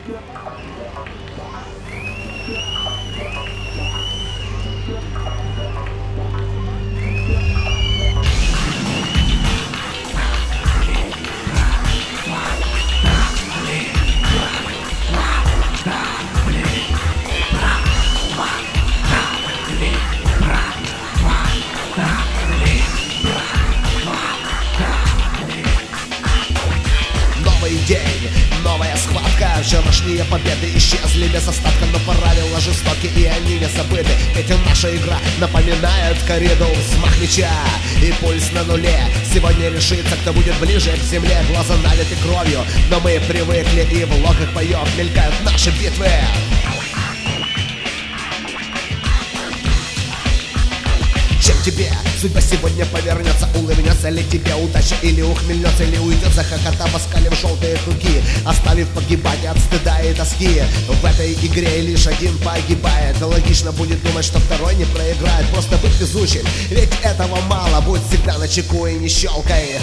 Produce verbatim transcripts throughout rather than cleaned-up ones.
Новый день, новая схватка. Вчерашние победы исчезли без остатка, но правила жестоки и они не забыты. Ведь наша игра напоминает кориду, взмах мяча и пульс на нуле. Сегодня решится, кто будет ближе к земле. Глаза налиты кровью, но мы привыкли, и в логах боев мелькают наши битвы. Чем тебе судьба сегодня повернется? Улыбнется ли тебе удача, или ухмыльнется, или уйдет, захохотав, оскалив желтые клыки, оставив погибать от стыда и тоски? В этой игре лишь один погибает. Логично будет думать, что второй не проиграет. Просто быть везучим, ведь этого мало. Будь всегда начеку и не щелкай.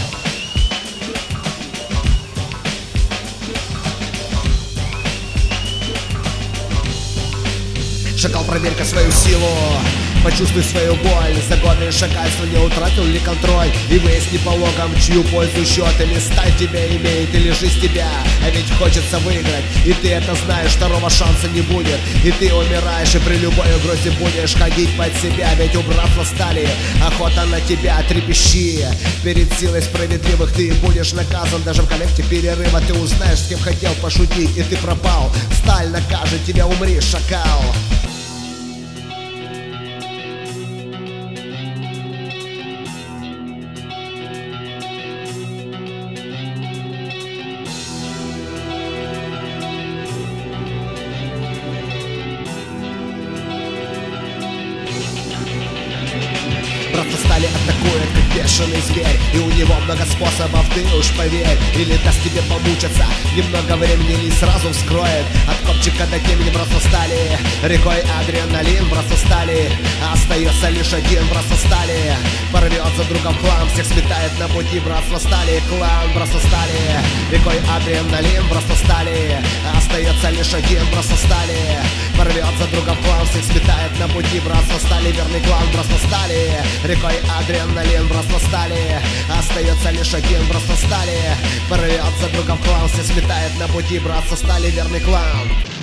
Шакал, проверь-ка свою силу, почувствуй свою боль. За годы шакальства не утратил ли контроль? И выясни по логам, чью пользу счетами сталь тебя имеет или жизнь тебя. А ведь хочется выиграть, и ты это знаешь, второго шанса не будет. И ты умираешь, и при любой угрозе будешь ходить под себя. Ведь убрав на стали, охота на тебя, трепещи. Перед силой справедливых ты будешь наказан. Даже в коллекте перерыва ты узнаешь, с кем хотел пошутить, и ты пропал. Сталь накажет тебя, умри, шакал. Братство стали атакует, как бешеный зверь, и у него много способов, ты уж поверь. Или даст тебе помучиться немного времени, или сразу вскроет. От копчика до темени братство стали рекой адреналин, братство стали. Остается лишь один, братство стали. Порвет за другом клан, всех сметает на пути, братство стали. Клан, братство стали рекой адреналин, братство стали. Остается лишь один, братство стали. Порвет за другом клан, всех сметает на пути, братство стали. Верный клан, братство стали рекой адреналин, братство стали. Остается лишь один, братство стали. Порвет за другом клан, всех сметает на пути, братство стали. Верный клан.